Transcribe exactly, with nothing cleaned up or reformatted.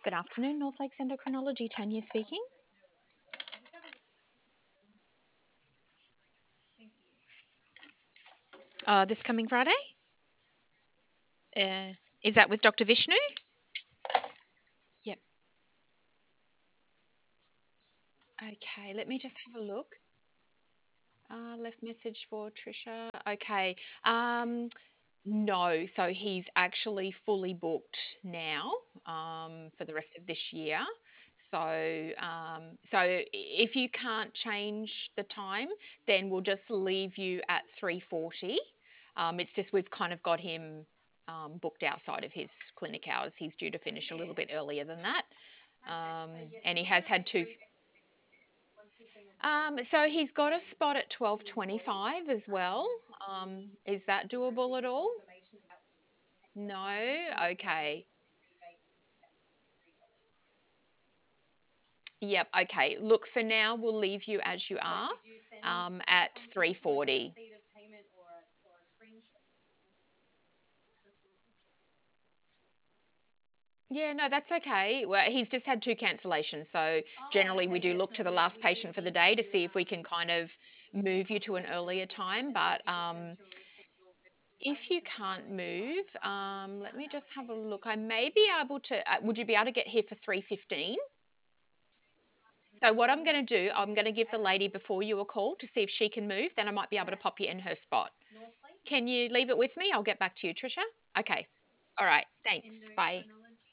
Good afternoon, North Lakes Endocrinology. Tanya speaking. Uh, this coming Friday? Uh, is that with Doctor Vishnu? Yep. Okay, let me just have a look. Uh, left message for Trisha. Okay. Um, no, so he's actually fully booked now um, for the rest of this year. So, um, so if you can't change the time, then we'll just leave you at three forty. Um, it's just we've kind of got him um, booked outside of his clinic hours. He's due to finish a little bit earlier than that, um, and he has had two. Um, so he's got a spot at twelve twenty-five as well. Um, is that doable at all? No? Okay. Yep, okay. Look, for now, we'll leave you as you are um, at three forty. Yeah, no, that's okay. Well, he's just had two cancellations. So generally, we do look to the last patient for the day to see if we can kind of move you to an earlier time. But um, if you can't move, um, let me just have a look. I may be able to. Uh, would you be able to get here for three fifteen? So what I'm going to do, I'm going to give the lady before you a call to see if she can move. Then I might be able to pop you in her spot. Can you leave it with me? I'll get back to you, Trisha. Okay. All right. Thanks. Bye.